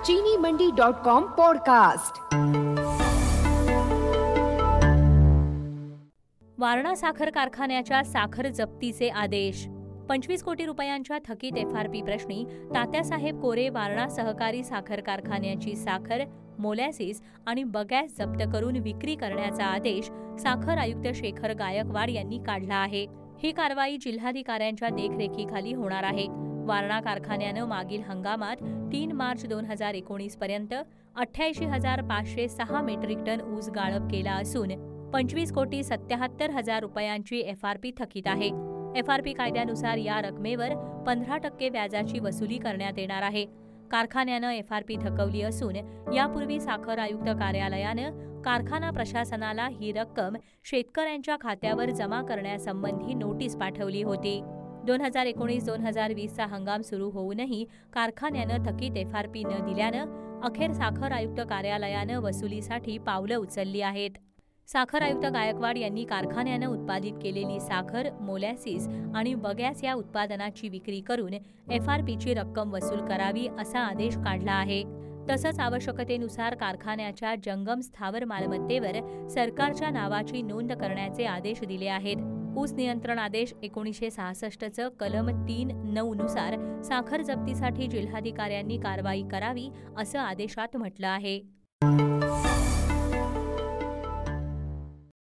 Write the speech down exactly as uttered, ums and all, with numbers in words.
चीनी Mandi dot com podcast. Warana साखर कारखान्याच्या साखर जप्तीचे आदेश। पंचवीस कोटी रुपयांच्या थकीत एफ आर पी प्रश्नी तात्यासाहेब कोरे वारणा सहकारी साखर कारखान्याची साखर, मोलॅसिस आणि बगॅस जप्त करून विक्री करण्याचा आदेश साखर आयुक्त शेखर गायकवाड यांनी काढला आहे। ही कारवाई जिल्हाधिकाऱ्यांच्या देखरेखीखाली होणार आहे। वारणा कारखान्यानं मागील हंगामात तीन मार्च दोन हजार एकोणीस पर्यंत अठ्ठ्याऐंशी हजार पाचशे सहा मेट्रिक टन ऊस गाळप केला असून पंचवीस कोटी सत्याहत्तर हजार रुपयांची एफ आर पी थकीत आहे। एफ आर पी कायद्यानुसार या रकमेवर पंधरा टक्के व्याजाची वसुली करण्यात येणार आहे। कारखान्यानं एफ आर पी थकवली असून यापूर्वी साखर आयुक्त कार्यालयानं कारखाना प्रशासनाला ही रक्कम शेतकऱ्यांच्या खात्यावर जमा करण्यासंबंधी नोटीस पाठवली होती। दोन हजार एकोणीस दोन हजार वीसचा हंगाम सुरू होऊनही कारखान्यानं थकीत एफ आर पी न दिल्यानं अखेर साखर आयुक्त कार्यालयानं वसुलीसाठी पावलं उचलली आहेत। साखर आयुक्त गायकवाड यांनी कारखान्यानं उत्पादित केलेली साखर, मोलॅसिस आणि बगॅस या उत्पादनाची विक्री करून एफ आर पीची रक्कम वसूल करावी असा आदेश काढला आहे। तसंच आवश्यकतेनुसार कारखान्याच्या जंगम स्थावर मालमत्तेवर सरकारच्या नावाची नोंद करण्याचे आदेश दिले आहेत। ऊस नियंत्रण आदेश एकोणीसशे सहासष्टचं कलम तीन नऊ नुसार साखर जप्तीसाठी जिल्हाधिकाऱ्यांनी कारवाई करावी असं आदेशात म्हटलं आहे।